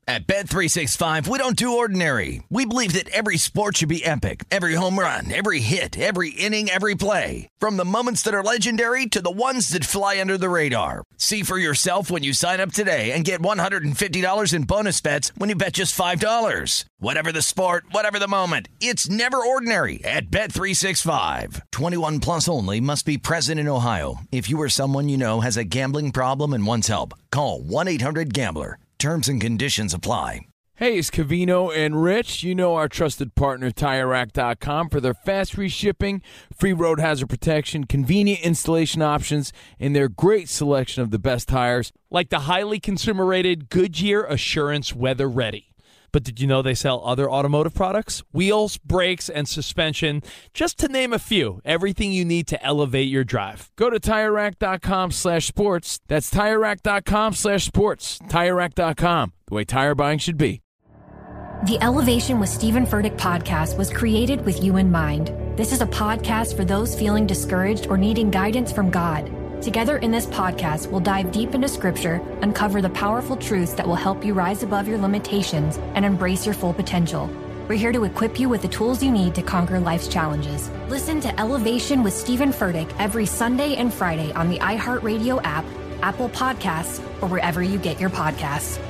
At Bet365, we don't do ordinary. We believe that every sport should be epic. Every home run, every hit, every inning, every play. From the moments that are legendary to the ones that fly under the radar. See for yourself when you sign up today and get $150 in bonus bets when you bet just $5. Whatever the sport, whatever the moment, it's never ordinary at Bet365. 21 plus only. Must be present in Ohio. If you or someone you know has a gambling problem and wants help, call 1-800-GAMBLER. Terms and conditions apply. Hey, it's Cavino and Rich. You know our trusted partner, TireRack.com, for their fast reshipping, free road hazard protection, convenient installation options, and their great selection of the best tires, like the highly consumer-rated Goodyear Assurance Weather Ready. But did you know they sell other automotive products? Wheels, brakes, and suspension, just to name a few. Everything you need to elevate your drive. Go to TireRack.com/sports. That's TireRack.com/sports. TireRack.com, the way tire buying should be. The Elevation with Stephen Furtick podcast was created with you in mind. This is a podcast for those feeling discouraged or needing guidance from God. Together in this podcast, we'll dive deep into Scripture, uncover the powerful truths that will help you rise above your limitations and embrace your full potential. We're here to equip you with the tools you need to conquer life's challenges. Listen to Elevation with Stephen Furtick every Sunday and Friday on the iHeartRadio app, Apple Podcasts, or wherever you get your podcasts.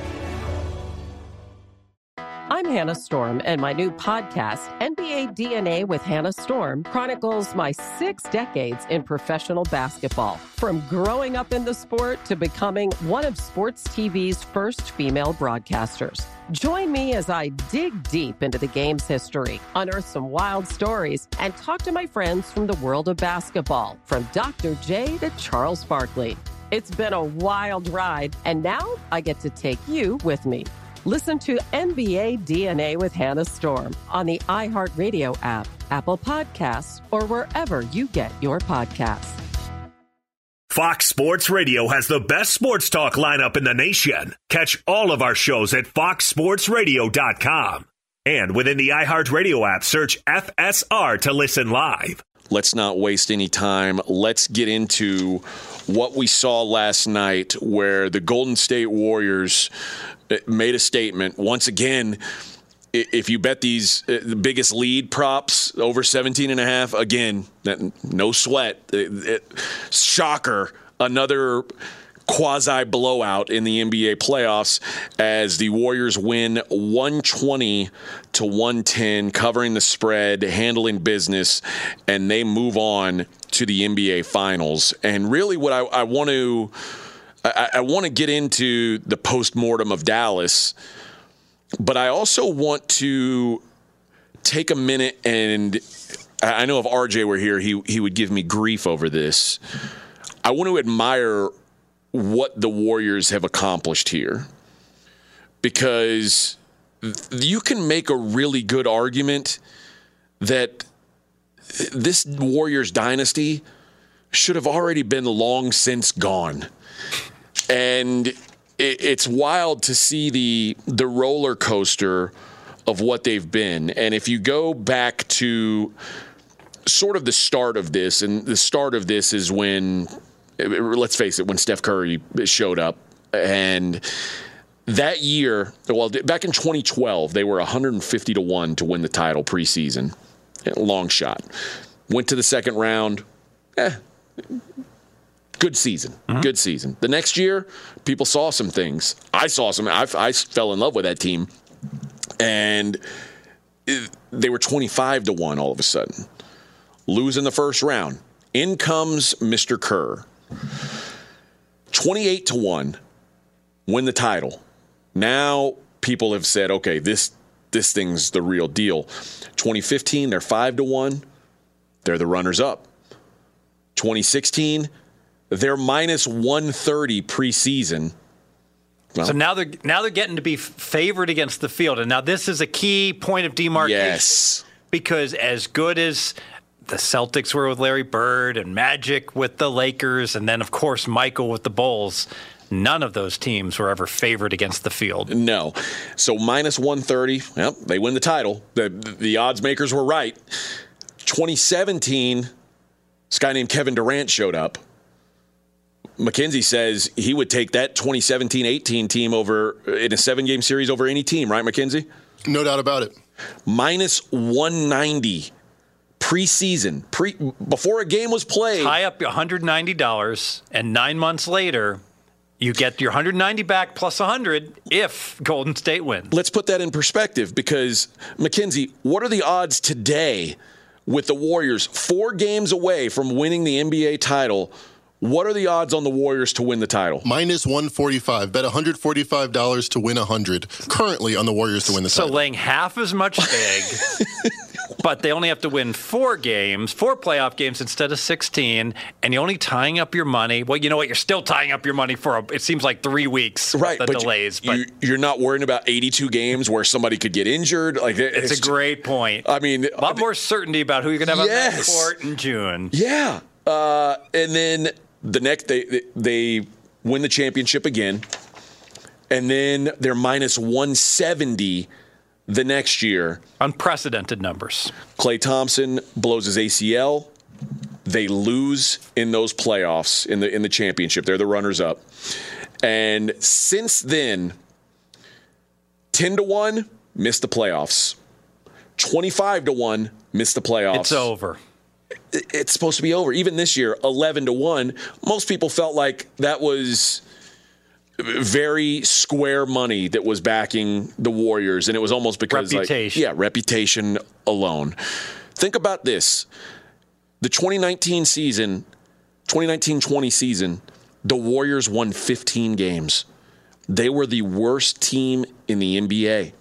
I'm Hannah Storm, and my new podcast, NBA DNA with Hannah Storm, chronicles my 6 decades in professional basketball. From growing up in the sport to becoming one of sports TV's first female broadcasters. Join me as I dig deep into the game's history, unearth some wild stories, and talk to my friends from the world of basketball, from Dr. J to Charles Barkley. It's been a wild ride, and now I get to take you with me. Listen to NBA DNA with Hannah Storm on the iHeartRadio app, Apple Podcasts, or wherever you get your podcasts. Fox Sports Radio has the best sports talk lineup in the nation. Catch all of our shows at foxsportsradio.com. And within the iHeartRadio app, search FSR to listen live. Let's not waste any time. Let's get into what we saw last night where the Golden State Warriors made a statement. Once again, if you bet these the biggest lead props over 17.5, again, no sweat. Shocker, another quasi blowout in the NBA playoffs as the Warriors win 120-110, covering the spread, handling business, and they move on to the NBA Finals. And really what I want to get into the postmortem of Dallas, but I also want to take a minute, and I know if RJ were here, he would give me grief over this. I want to admire what the Warriors have accomplished here, because you can make a really good argument that this Warriors dynasty should have already been long since gone. And it's wild to see the roller coaster of what they've been. And if you go back to sort of the start of this, and the start of this is when, let's face it, when Steph Curry showed up. And that year, well, back in 2012, they were 150-1 to win the title preseason. Long shot. Went to the second round. Good season. Mm-hmm. Good season. The next year, people saw some things. I saw some. I fell in love with that team. And they were 25-1 all of a sudden. Lose in the first round. In comes Mr. Kerr. 28-1. Win the title. Now people have said, okay, this thing's the real deal. 2015, they're 5-1. They're the runners-up. 2016, they're minus 130 preseason. Well, so now they're getting to be favored against the field. And now this is a key point of demarcation. Yes. Because as good as the Celtics were with Larry Bird and Magic with the Lakers, and then, of course, Michael with the Bulls, none of those teams were ever favored against the field. No. So minus 130, well, they win the title. The odds makers were right. 2017, this guy named Kevin Durant showed up. McKenzie says he would take that 2017-18 team over in a 7-game series over any team, right, McKenzie? No doubt about it. Minus 190 preseason, before a game was played. Tie up your $190, and 9 months later, you get your $190 back plus $100 if Golden State wins. Let's put that in perspective because, McKenzie, what are the odds today with the Warriors 4 games away from winning the NBA title? What are the odds on the Warriors to win the title? Minus 145. Bet $145 to win 100. Currently on the Warriors to win the title. So laying half as much egg, but they only have to win 4 playoff games instead of 16, and you're only tying up your money. Well, you know what? You're still tying up your money for, it seems like 3 weeks right, with the but delays. But you're not worrying about 82 games where somebody could get injured. Like it's a great point. I mean, a lot more certainty about who you're going to have on that court in June. Yeah. And then the next they win the championship again, and then they're minus 170 the next year. Unprecedented numbers. Klay Thompson blows his ACL. They lose in those playoffs in the championship. They're the runners-up. And since then, 10-1, missed the playoffs. 25-1, missed the playoffs. It's over. It's supposed to be over. Even this year, 11-1. Most people felt like that was very square money that was backing the Warriors, and it was almost because reputation. Reputation alone. Think about this. The 2019-20 season, the Warriors won 15 games. They were the worst team in the NBA.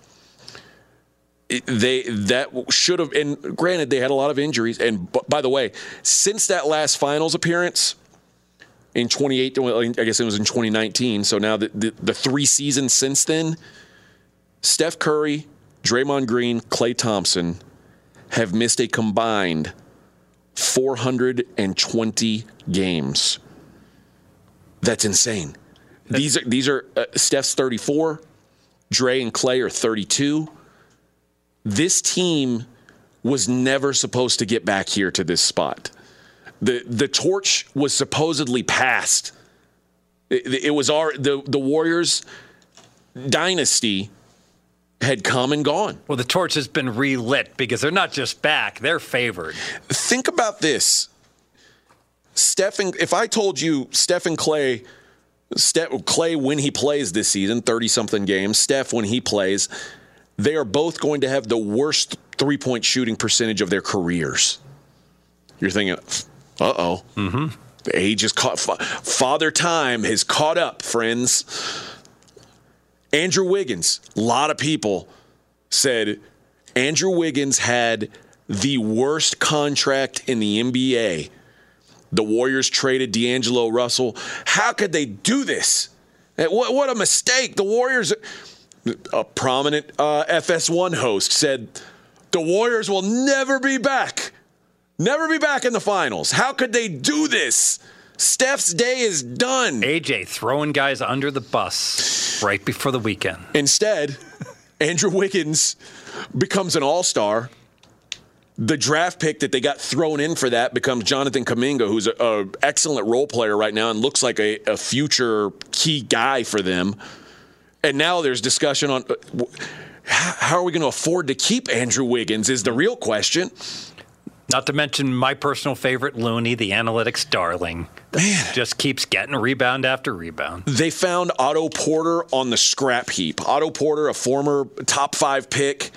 That should have, and granted, they had a lot of injuries. And by the way, since that last finals appearance in 2018, I guess it was in 2019. So now the 3 seasons since then, Steph Curry, Draymond Green, Klay Thompson have missed a combined 420 games. That's insane. These are Steph's 34, Dre and Klay are 32. This team was never supposed to get back here to this spot. The torch was supposedly passed. It was the Warriors dynasty had come and gone. Well, the torch has been relit because they're not just back, they're favored. Think about this. If I told you Steph and Klay when he plays this season, 30-something games, Steph when he plays, they are both going to have the worst three-point shooting percentage of their careers. You're thinking, uh-oh. Mm-hmm. The age is caught. Father Time has caught up, friends. Andrew Wiggins. A lot of people said Andrew Wiggins had the worst contract in the NBA. The Warriors traded D'Angelo Russell. How could they do this? What a mistake. The Warriors... A prominent FS1 host said, the Warriors will never be back. Never be back in the finals. How could they do this? Steph's day is done. AJ throwing guys under the bus right before the weekend. Instead, Andrew Wiggins becomes an all-star. The draft pick that they got thrown in for that becomes Jonathan Kuminga, who's an excellent role player right now and looks like a future key guy for them. And now there's discussion on how are we going to afford to keep Andrew Wiggins is the real question. Not to mention my personal favorite, Looney, the analytics darling. Man. Just keeps getting rebound after rebound. They found Otto Porter on the scrap heap. Otto Porter, a former top 5 pick.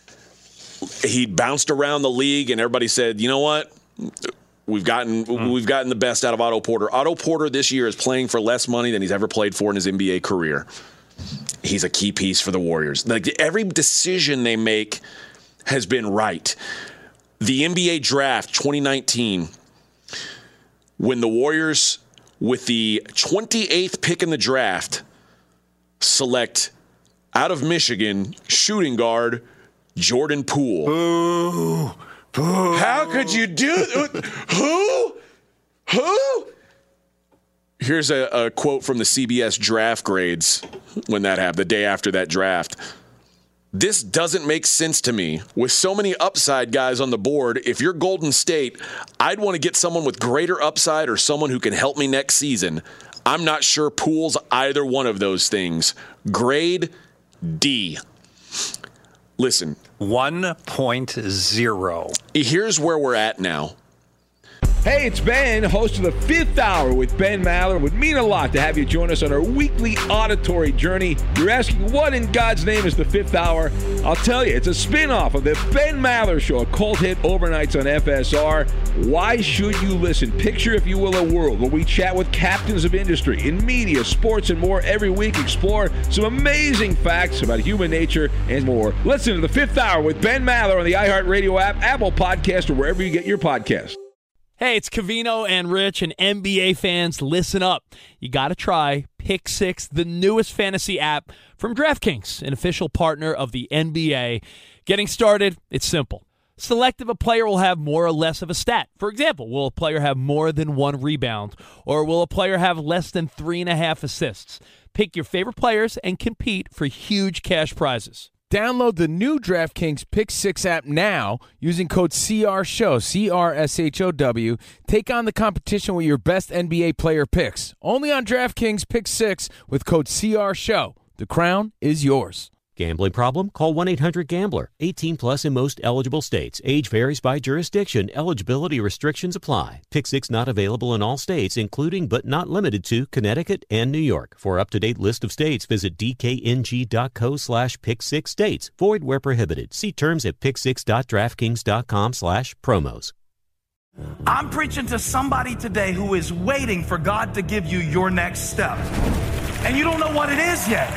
He bounced around the league, and everybody said, you know what? We've gotten the best out of Otto Porter. Otto Porter this year is playing for less money than he's ever played for in his NBA career. He's a key piece for the Warriors. Like every decision they make has been right. The NBA draft 2019, when the Warriors, with the 28th pick in the draft, select out of Michigan shooting guard Jordan Poole. Boo. Boo. How could you do Who? Here's a quote from the CBS draft grades when that happened, the day after that draft. This doesn't make sense to me. With so many upside guys on the board, if you're Golden State, I'd want to get someone with greater upside or someone who can help me next season. I'm not sure Poole's either one of those things. Grade D. Listen. 1.0. Here's where we're at now. Hey, it's Ben, host of the Fifth Hour with Ben Maller. It would mean a lot to have you join us on our weekly auditory journey. You're asking, what in God's name is the Fifth Hour? I'll tell you, it's a spin-off of the Ben Maller Show, a cult hit overnights on FSR. Why should you listen? Picture, if you will, a world where we chat with captains of industry in media, sports, and more every week. Explore some amazing facts about human nature and more. Listen to the Fifth Hour with Ben Maller on the iHeartRadio app, Apple Podcast, or wherever you get your podcasts. Hey, it's Covino and Rich, and NBA fans, listen up. You got to try Pick Six, the newest fantasy app from DraftKings, an official partner of the NBA. Getting started, it's simple. Select if a player will have more or less of a stat. For example, will a player have more than 1 rebound, or will a player have less than 3.5 assists? Pick your favorite players and compete for huge cash prizes. Download the new DraftKings Pick 6 app now using code CRSHOW, C-R-S-H-O-W. Take on the competition with your best NBA player picks. Only on DraftKings Pick 6 with code CRSHOW. The crown is yours. Gambling problem? Call 1-800-GAMBLER. 18 plus in most eligible states. Age varies by jurisdiction. Eligibility restrictions apply. Pick 6 not available in all states, including but not limited to Connecticut and New York. For up-to-date list of states, visit dkng.co/pick6states. Void where prohibited. See terms at pick6.draftkings.com/promos. I'm preaching to somebody today who is waiting for God to give you your next step. And you don't know what it is yet.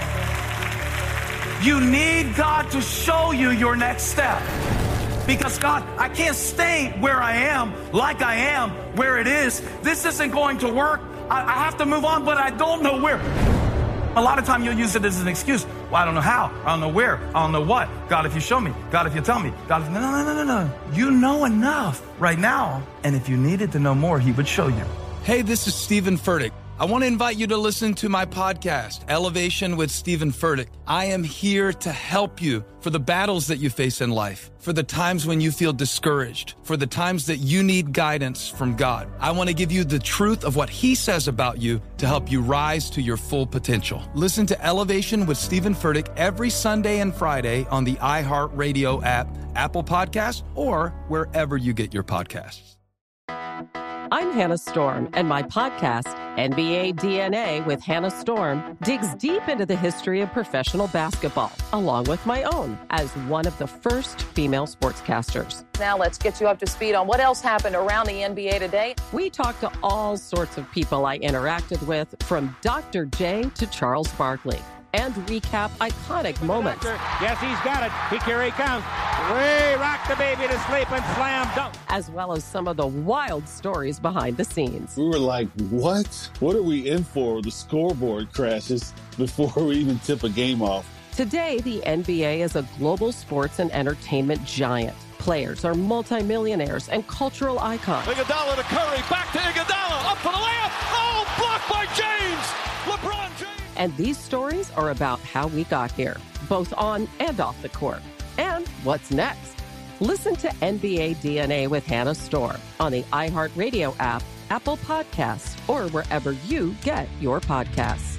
You need God to show you your next step. Because God, I can't stay where I am, like I am, where it is. This isn't going to work. I have to move on, but I don't know where. A lot of time you'll use it as an excuse. Well, I don't know how. I don't know where. I don't know what. God, if you show me. God, if you tell me. God, if... No. You know enough right now. And if you needed to know more, he would show you. Hey, this is Stephen Furtick. I want to invite you to listen to my podcast, Elevation with Stephen Furtick. I am here to help you for the battles that you face in life, for the times when you feel discouraged, for the times that you need guidance from God. I want to give you the truth of what he says about you to help you rise to your full potential. Listen to Elevation with Stephen Furtick every Sunday and Friday on the iHeartRadio app, Apple Podcasts, or wherever you get your podcasts. I'm Hannah Storm, and my podcast, NBA DNA with Hannah Storm, digs deep into the history of professional basketball, along with my own, as one of the first female sportscasters. Now let's get you up to speed on what else happened around the NBA today. We talk to all sorts of people I interacted with, from Dr. J to Charles Barkley, and recap iconic moments. Yes, he's got it. Here he comes. Way rock the baby to sleep and slam dunk. As well as some of the wild stories behind the scenes. We were like, what? What are we in for? The scoreboard crashes before we even tip a game off. Today, the NBA is a global sports and entertainment giant. Players are multimillionaires and cultural icons. Iguodala to Curry, back to Iguodala, up for the layup. Oh, blocked by James. LeBron James. And these stories are about how we got here, both on and off the court. And what's next? Listen to NBA DNA with Hannah Storm on the iHeartRadio app, Apple Podcasts, or wherever you get your podcasts.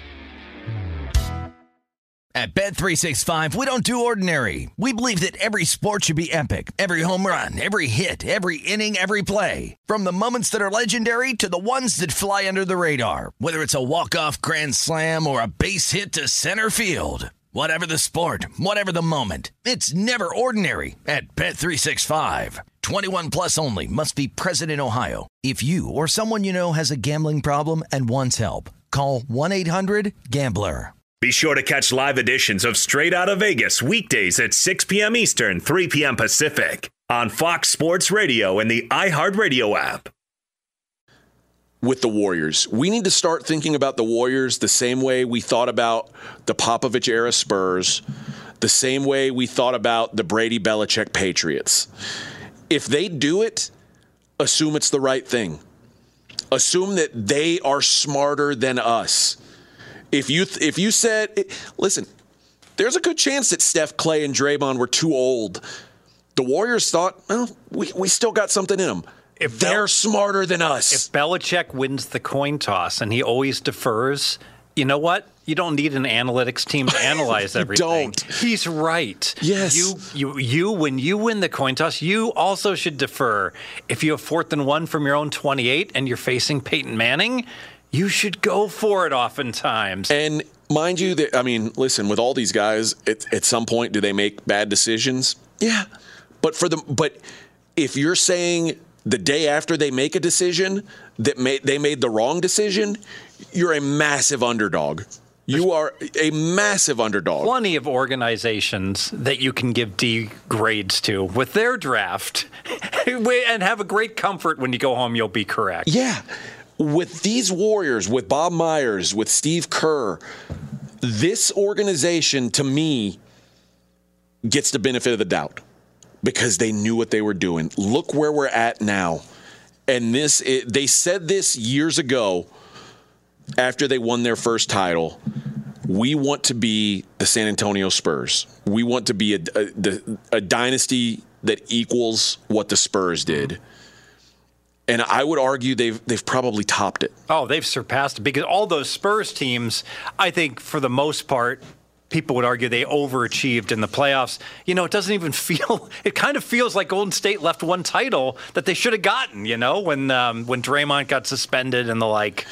At Bet365, we don't do ordinary. We believe that every sport should be epic. Every home run, every hit, every inning, every play. From the moments that are legendary to the ones that fly under the radar. Whether it's a walk-off grand slam or a base hit to center field. Whatever the sport, whatever the moment. It's never ordinary at Bet365. 21 plus only. Must be present in Ohio. If you or someone you know has a gambling problem and wants help, call 1-800-GAMBLER. Be sure to catch live editions of Straight Outta Vegas weekdays at 6 p.m. Eastern, 3 p.m. Pacific on Fox Sports Radio and the iHeartRadio app. With the Warriors, we need to start thinking about the Warriors the same way we thought about the Popovich-era Spurs, the same way we thought about the Brady-Belichick Patriots. If they do it, assume it's the right thing. Assume that they are smarter than us. If you said, listen, there's a good chance that Steph, Clay, and Draymond were too old. The Warriors thought, well, we still got something in them. They're smarter than us. If Belichick wins the coin toss and he always defers, you know what? You don't need an analytics team to analyze everything. Don't. He's right. Yes. You when you win the coin toss, you also should defer. If you have 4th and 1 from your own 28 and you're facing Peyton Manning, you should go for it oftentimes. And mind you, listen, with all these guys, at some point, do they make bad decisions? Yeah. But if you're saying the day after they make a decision that they made the wrong decision, you're a massive underdog. You are a massive underdog. Plenty of organizations that you can give D grades to with their draft and have a great comfort when you go home you'll be correct. Yeah. With these Warriors, with Bob Myers, with Steve Kerr, this organization, to me, gets the benefit of the doubt because they knew what they were doing. Look where we're at now. And they said this years ago after they won their first title. We want to be the San Antonio Spurs. We want to be a dynasty that equals what the Spurs did. And I would argue they've probably topped it. Oh, they've surpassed it because all those Spurs teams, I think for the most part, people would argue they overachieved in the playoffs. You know, it doesn't even feel – it kind of feels like Golden State left one title that they should have gotten, you know, when Draymond got suspended and the like.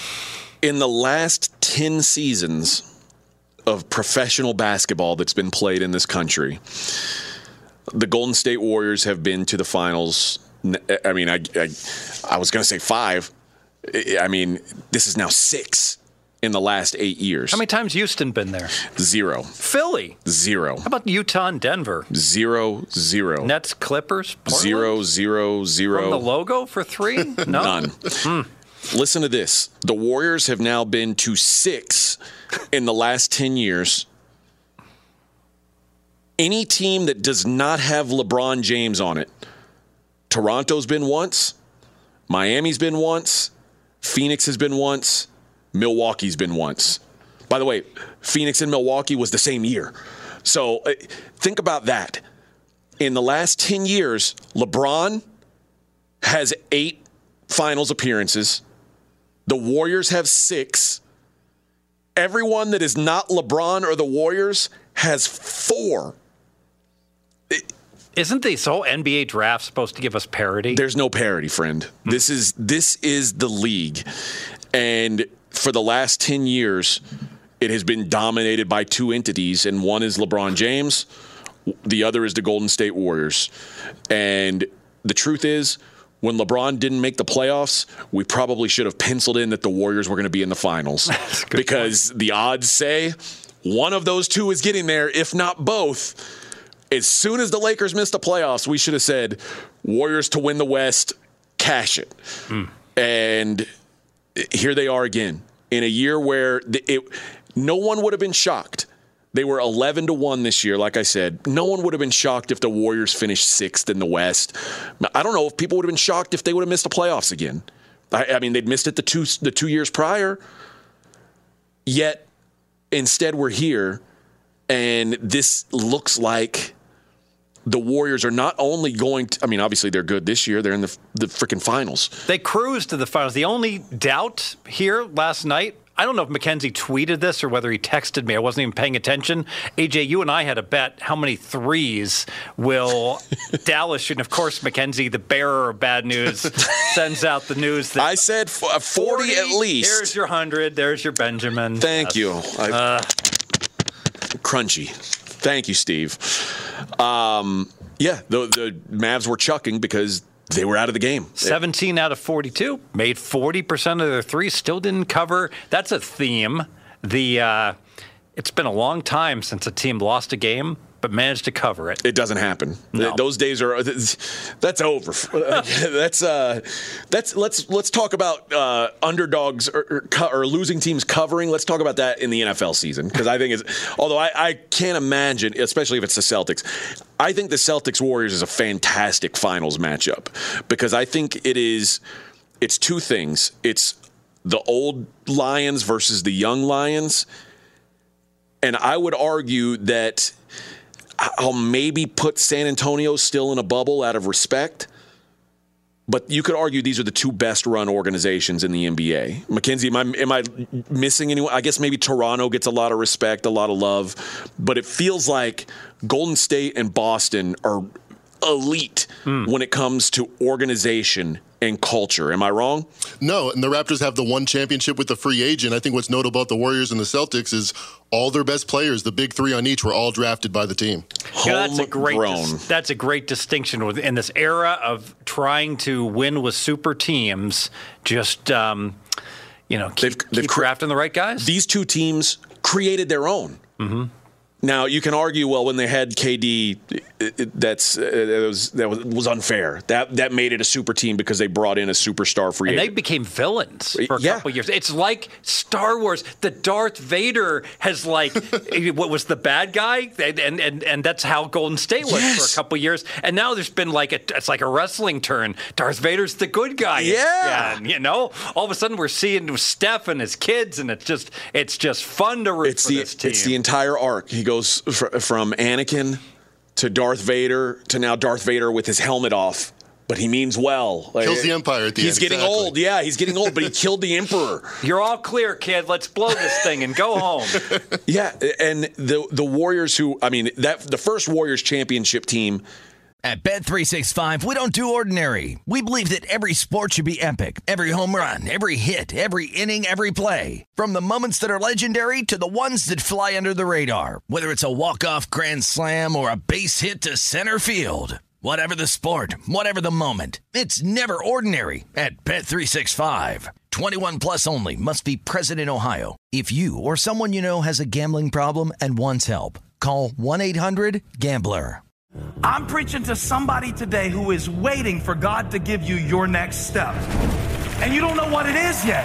In the last 10 seasons of professional basketball that's been played in this country, the Golden State Warriors have been to the finals. I mean, I was going to say 5. I mean, this is now 6 in the last 8 years. How many times Houston been there? 0. Philly? 0. How about Utah and Denver? 0. Nets, Clippers? Portland? 0, 0, 0. From the logo for 3? No? None. Listen to this. The Warriors have now been to 6 in the last 10 years. Any team that does not have LeBron James on it, Toronto's been once, Miami's been once, Phoenix has been once, Milwaukee's been once. By the way, Phoenix and Milwaukee was the same year. So think about that. In the last 10 years, LeBron has 8 finals appearances. The Warriors have 6. Everyone that is not LeBron or the Warriors has 4. Isn't this whole NBA draft supposed to give us parity? There's no parity, friend. This is the league. And for the last 10 years, it has been dominated by 2 entities, and one is LeBron James, the other is the Golden State Warriors. And the truth is, when LeBron didn't make the playoffs, we probably should have penciled in that the Warriors were going to be in the finals. Because the odds say one of those 2 is getting there, if not both. As soon as the Lakers missed the playoffs, we should have said, Warriors to win the West, cash it. And here they are again, in a year where no one would have been shocked. They were 11-1 this year, like I said. No one would have been shocked if the Warriors finished 6th in the West. I don't know if people would have been shocked if they would have missed the playoffs again. I mean, they'd missed it the 2 years prior. Yet, instead, we're here, and this looks like the Warriors are not only going to – I mean, obviously they're good this year. They're in the freaking finals. They cruised to the finals. The only doubt here last night – I don't know if Mackenzie tweeted this or whether he texted me. I wasn't even paying attention. AJ, you and I had a bet how many threes will Dallas shoot. And, of course, Mackenzie, the bearer of bad news, sends out the news. That I said 40 at least. There's your 100. There's your Benjamin. Thank you. Crunchy. Thank you, Steve. The Mavs were chucking because they were out of the game. 17 out of 42, made 40% of their threes, still didn't cover. That's a theme. It's been a long time since a team lost a game but managed to cover it. It doesn't happen. No. Those days are that's over. Let's talk about underdogs or losing teams covering. Let's talk about that in the NFL season because I think although I can't imagine, especially if it's the Celtics. I think the Celtics Warriors is a fantastic finals matchup because I think it's 2 things. It's the old Lions versus the young Lions. And I would argue that I'll maybe put San Antonio still in a bubble out of respect. But you could argue these are the two best-run organizations in the NBA. Mackenzie, am I missing anyone? I guess maybe Toronto gets a lot of respect, a lot of love, but it feels like Golden State and Boston are elite when it comes to organization and culture. Am I wrong? No, and the Raptors have the one championship with the free agent. I think what's notable about the Warriors and the Celtics is all their best players, the big three on each, were all drafted by the team. That's a great distinction in this era of trying to win with super teams. Just keep drafting the right guys. These two teams created their own. Mm-hmm. Now, you can argue, well, when they had KD, that was unfair. That made it a super team because they brought in a superstar free agent. And they became villains for a couple of years. It's like Star Wars. The Darth Vader has what was the bad guy? And that's how Golden State was for a couple of years. And now there's been it's like a wrestling turn. Darth Vader's the good guy. Yeah. And, all of a sudden we're seeing Steph and his kids, and it's just fun to root for this team. It's the entire arc. He goes from Anakin to Darth Vader to now Darth Vader with his helmet off, but he means well. Kills the Empire at the end. He's getting old. Yeah, he's getting old, but he killed the Emperor. You're all clear, kid. Let's blow this thing and go home. Yeah, and the Warriors the first Warriors championship team. At Bet365, we don't do ordinary. We believe that every sport should be epic. Every home run, every hit, every inning, every play. From the moments that are legendary to the ones that fly under the radar. Whether it's a walk-off grand slam or a base hit to center field. Whatever the sport, whatever the moment. It's never ordinary at Bet365. 21 plus only. Must be present in Ohio. If you or someone you know has a gambling problem and wants help, call 1-800-GAMBLER. I'm preaching to somebody today who is waiting for God to give you your next step. And you don't know what it is yet.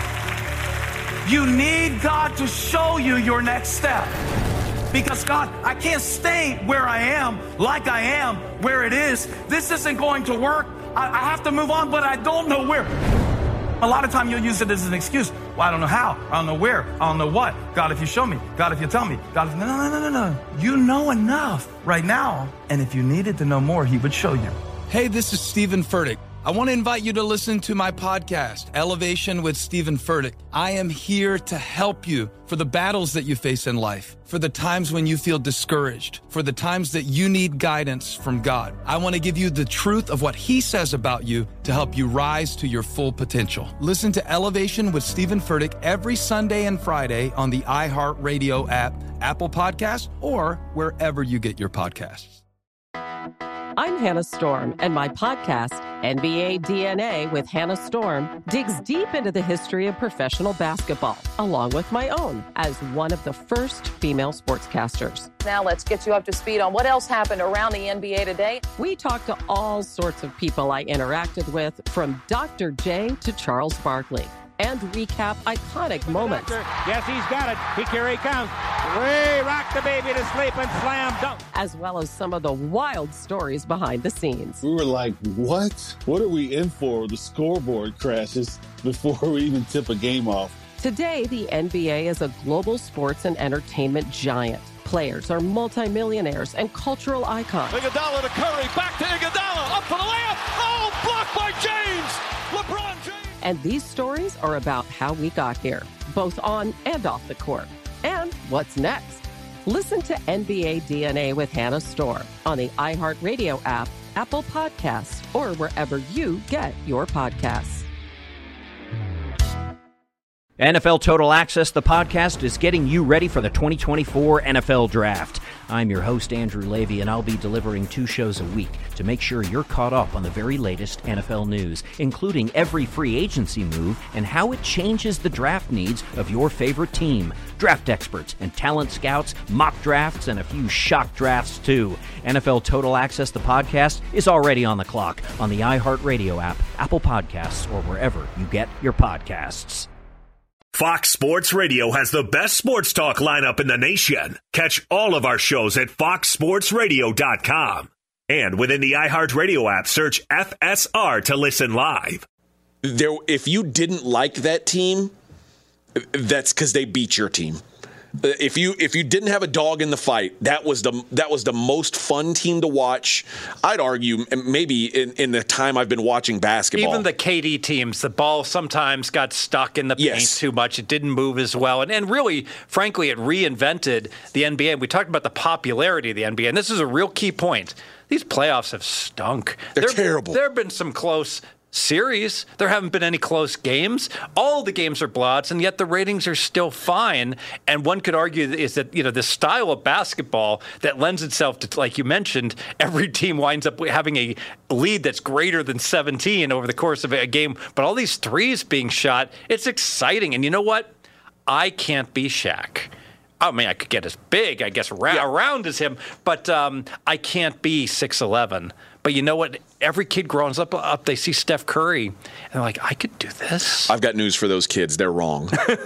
You need God to show you your next step. Because God, I can't stay where I am, like I am, where it is. This isn't going to work. I have to move on, but I don't know where. A lot of time you'll use it as an excuse. Well, I don't know how. I don't know where. I don't know what. God, if you show me. God, if you tell me. God, no. You know enough right now. And if you needed to know more, he would show you. Hey, this is Stephen Furtick. I want to invite you to listen to my podcast, Elevation with Stephen Furtick. I am here to help you for the battles that you face in life, for the times when you feel discouraged, for the times that you need guidance from God. I want to give you the truth of what he says about you to help you rise to your full potential. Listen to Elevation with Stephen Furtick every Sunday and Friday on the iHeartRadio app, Apple Podcasts, or wherever you get your podcasts. I'm Hannah Storm, and my podcast, NBA DNA with Hannah Storm, digs deep into the history of professional basketball, along with my own, as one of the first female sportscasters. Now let's get you up to speed on what else happened around the NBA today. We talked to all sorts of people I interacted with, from Dr. J to Charles Barkley, and recap iconic moments. Yes, he's got it. Here he comes. Way rock the baby to sleep and slam dunk. As well as some of the wild stories behind the scenes. We were like, what? What are we in for? The scoreboard crashes before we even tip a game off. Today, the NBA is a global sports and entertainment giant. Players are multimillionaires and cultural icons. Iguodala to Curry, back to Iguodala, up for the layup. Oh, blocked by James. LeBron James. And these stories are about how we got here, both on and off the court. And what's next? Listen to NBA DNA with Hannah Storm on the iHeartRadio app, Apple Podcasts, or wherever you get your podcasts. NFL Total Access, the podcast, is getting you ready for the 2024 NFL Draft. I'm your host, Andrew Levy, and I'll be delivering 2 shows a week to make sure you're caught up on the very latest NFL news, including every free agency move and how it changes the draft needs of your favorite team. Draft experts and talent scouts, mock drafts, and a few shock drafts, too. NFL Total Access, the podcast, is already on the clock on the iHeartRadio app, Apple Podcasts, or wherever you get your podcasts. Fox Sports Radio has the best sports talk lineup in the nation. Catch all of our shows at foxsportsradio.com. And within the iHeartRadio app, search FSR to listen live. If you didn't like that team, that's because they beat your team. If you didn't have a dog in the fight, that was the most fun team to watch. I'd argue maybe in the time I've been watching basketball. Even the KD teams, the ball sometimes got stuck in the paint too much. It didn't move as well. And really, frankly, it reinvented the NBA. We talked about the popularity of the NBA, and this is a real key point. These playoffs have stunk. They're terrible. There have been some close series. There haven't been any close games. All the games are blowouts, and yet the ratings are still fine. And one could argue is that, the style of basketball that lends itself to, like you mentioned, every team winds up having a lead that's greater than 17 over the course of a game. But all these threes being shot, it's exciting. And you know what? I can't be Shaq. I mean, I could get as big, I guess, around as him, but I can't be 6'11". But you know what? Every kid grows up, they see Steph Curry, and they're like, I could do this. I've got news for those kids. They're wrong.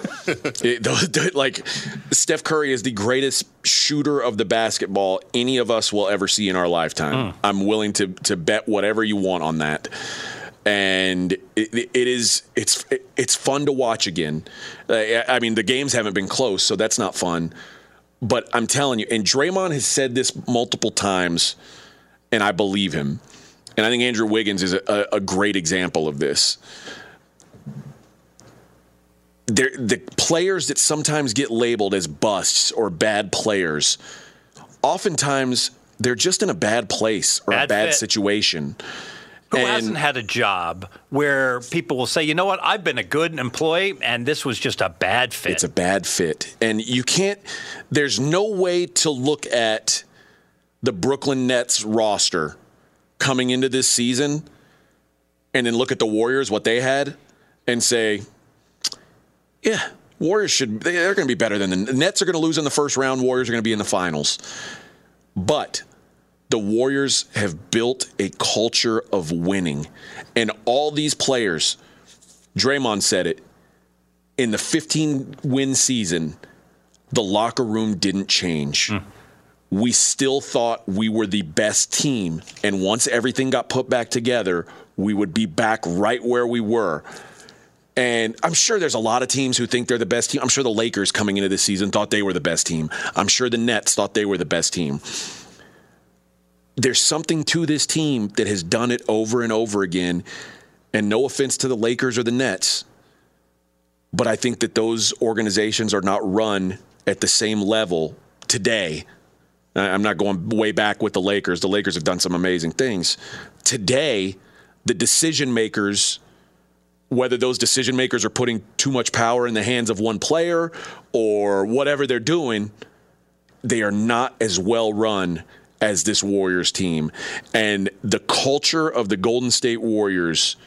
Steph Curry is the greatest shooter of the basketball any of us will ever see in our lifetime. I'm willing to bet whatever you want on that. And it's fun to watch again. I mean, the games haven't been close, so that's not fun. But I'm telling you, and Draymond has said this multiple times, and I believe him. And I think Andrew Wiggins is a great example of this. The players that sometimes get labeled as busts or bad players, oftentimes they're just in a bad place or a bad situation. Who hasn't had a job where people will say, you know what, I've been a good employee, and this was just a bad fit. It's a bad fit. And you can't – there's no way to look at the Brooklyn Nets roster coming into this season and then look at the Warriors, what they had, and say, yeah, Warriors they're going to be better than the Nets are going to lose in the first round. Warriors are going to be in the finals. But – the Warriors have built a culture of winning. And all these players, Draymond said it, in the 15-win season, the locker room didn't change. We still thought we were the best team. And once everything got put back together, we would be back right where we were. And I'm sure there's a lot of teams who think they're the best team. I'm sure the Lakers coming into this season thought they were the best team. I'm sure the Nets thought they were the best team. There's something to this team that has done it over and over again. And no offense to the Lakers or the Nets, but I think that those organizations are not run at the same level today. I'm not going way back with the Lakers. The Lakers have done some amazing things. Today, the decision makers, whether those decision makers are putting too much power in the hands of one player or whatever they're doing, they are not as well run as this Warriors team. And the culture of the Golden State Warriors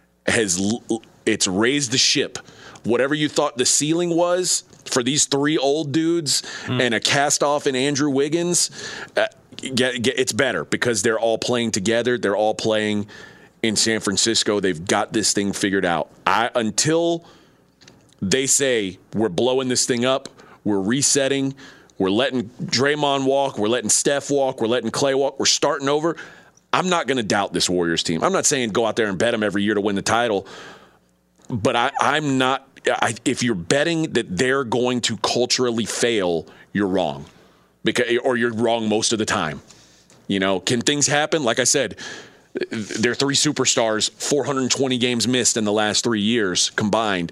it's raised the ship. Whatever you thought the ceiling was for these three old dudes and a cast-off in Andrew Wiggins, it's better because they're all playing together. They're all playing in San Francisco. They've got this thing figured out. Until they say, we're blowing this thing up, we're resetting, we're letting Draymond walk, we're letting Steph walk, we're letting Clay walk, we're starting over, I'm not going to doubt this Warriors team. I'm not saying go out there and bet them every year to win the title, but I'm not. If you're betting that they're going to culturally fail, you're wrong, or you're wrong most of the time. Can things happen? Like I said, they're three superstars, 420 games missed in the last 3 years combined.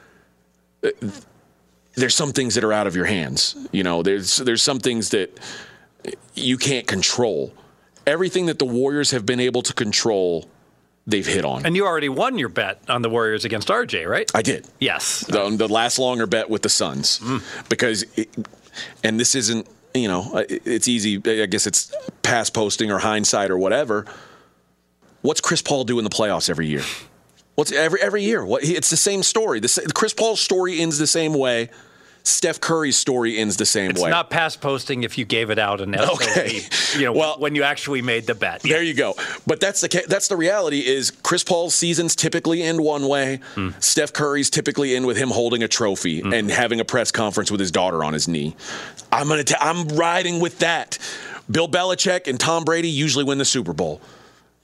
There's some things that are out of your hands. There's some things that you can't control. Everything that the Warriors have been able to control, they've hit on. And you already won your bet on the Warriors against RJ, right? I did. Yes. The last longer bet with the Suns. Because, and this isn't, it's easy. I guess it's past posting or hindsight or whatever. What's Chris Paul do in the playoffs every year? What's every year? It's the same story. Chris Paul's story ends the same way. Steph Curry's story ends the same way. It's not past posting if you gave it out in SOB, when you actually made the bet. There you go. But that's the reality is Chris Paul's seasons typically end one way. Steph Curry's typically end with him holding a trophy and having a press conference with his daughter on his knee. I'm riding with that. Bill Belichick and Tom Brady usually win the Super Bowl.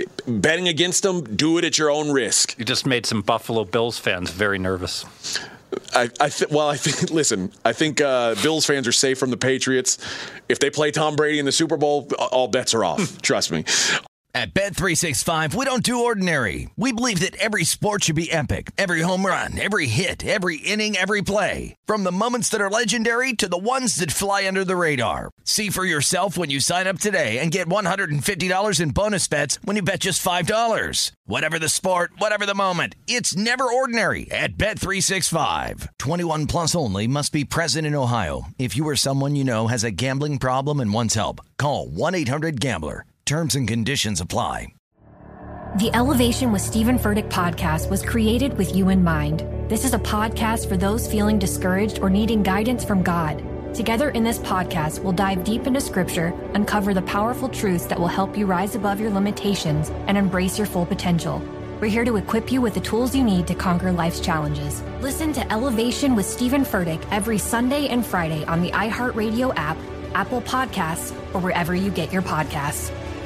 Betting against them, do it at your own risk. You just made some Buffalo Bills fans very nervous. I think Bills fans are safe from the Patriots. If they play Tom Brady in the Super Bowl, all bets are off. Trust me. At Bet365, we don't do ordinary. We believe that every sport should be epic. Every home run, every hit, every inning, every play. From the moments that are legendary to the ones that fly under the radar. See for yourself when you sign up today and get $150 in bonus bets when you bet just $5. Whatever the sport, whatever the moment, it's never ordinary at Bet365. 21 plus only. Must be present in Ohio. If you or someone you know has a gambling problem and wants help, call 1-800-GAMBLER. Terms and conditions apply. The Elevation with Stephen Furtick podcast was created with you in mind. This is a podcast for those feeling discouraged or needing guidance from God. Together in this podcast, we'll dive deep into Scripture, uncover the powerful truths that will help you rise above your limitations and embrace your full potential. We're here to equip you with the tools you need to conquer life's challenges. Listen to Elevation with Stephen Furtick every Sunday and Friday on the iHeartRadio app, Apple Podcasts, or wherever you get your podcasts.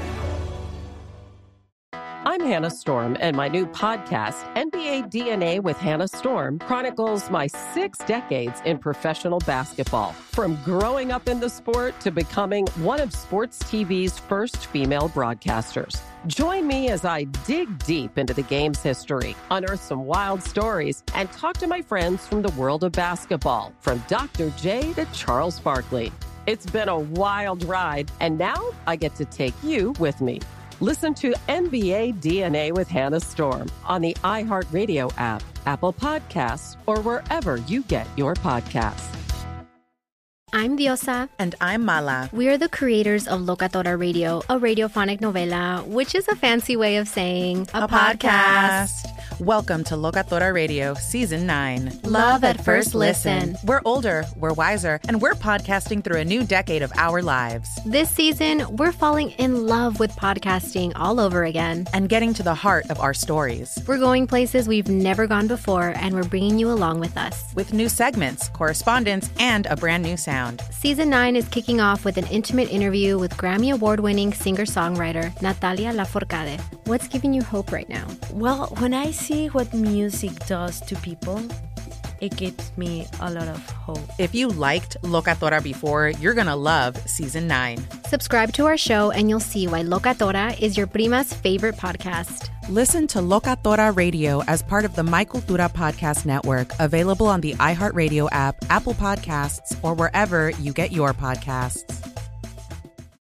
I'm Hannah Storm, and my new podcast, NBA DNA with Hannah Storm, chronicles my 6 decades in professional basketball. From growing up in the sport to becoming one of sports TV's first female broadcasters. Join me as I dig deep into the game's history, unearth some wild stories, and talk to my friends from the world of basketball, from Dr. J to Charles Barkley. It's been a wild ride, and now I get to take you with me. Listen to NBA DNA with Hannah Storm on the iHeartRadio app, Apple Podcasts, or wherever you get your podcasts. I'm Diosa. And I'm Mala. We are the creators of Locatora Radio, a radiophonic novela, which is a fancy way of saying a podcast. Welcome to Locatora Radio, Season 9. Love at first listen. We're older, we're wiser, and we're podcasting through a new decade of our lives. This season, we're falling in love with podcasting all over again. And getting to the heart of our stories. We're going places we've never gone before, and we're bringing you along with us. With new segments, correspondence, and a brand new sound. Season 9 is kicking off with an intimate interview with Grammy Award-winning singer-songwriter Natalia Lafourcade. What's giving you hope right now? Well, when I see what music does to people, it gives me a lot of hope. If you liked Locatora before, you're going to love Season 9. Subscribe to our show and you'll see why Locatora is your prima's favorite podcast. Listen to Locatora Radio as part of the My Cultura Podcast Network, available on the iHeartRadio app, Apple Podcasts, or wherever you get your podcasts.